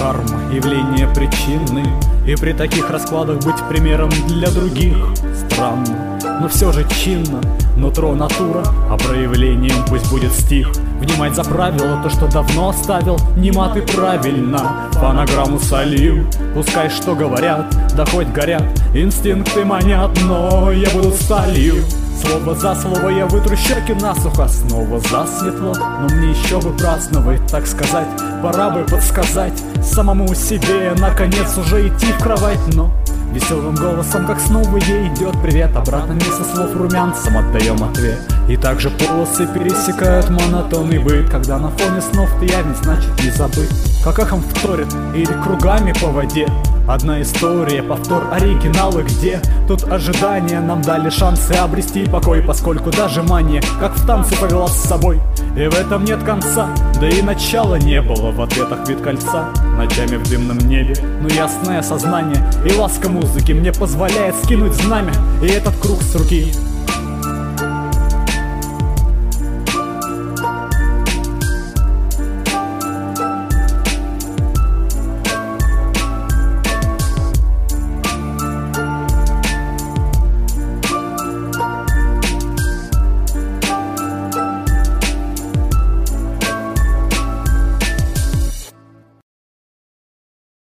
Карма, явление причины, и при таких раскладах быть примером для других. Странно, но все же чинно. Нутро натура, а проявлением пусть будет стих. Внимать за правило то, что давно оставил. Нема ты правильно, фонограмму солил. Пускай что говорят, да хоть горят инстинкты манят, но я буду сталью. Слово за слово я вытру щеки насухо. Снова засветло, но мне еще бы праздновать, так сказать. Пора бы подсказать самому себе, наконец уже идти в кровать. Но веселым голосом, как снова ей идет привет. Обратно вместо слов румянцем отдаем ответ. И также полосы пересекают монотонный быт, когда на фоне снов ты явен, значит не забыт. Как эхом вторит или кругами по воде одна история, повтор оригинала, где тут ожидания нам дали шансы обрести покой, поскольку даже мания, как в танце, повела с собой. И в этом нет конца, да и начала не было. В ответах вид кольца, ночами в дымном небе, но ясное сознание и ласка музыки мне позволяет скинуть знамя, и этот круг с руки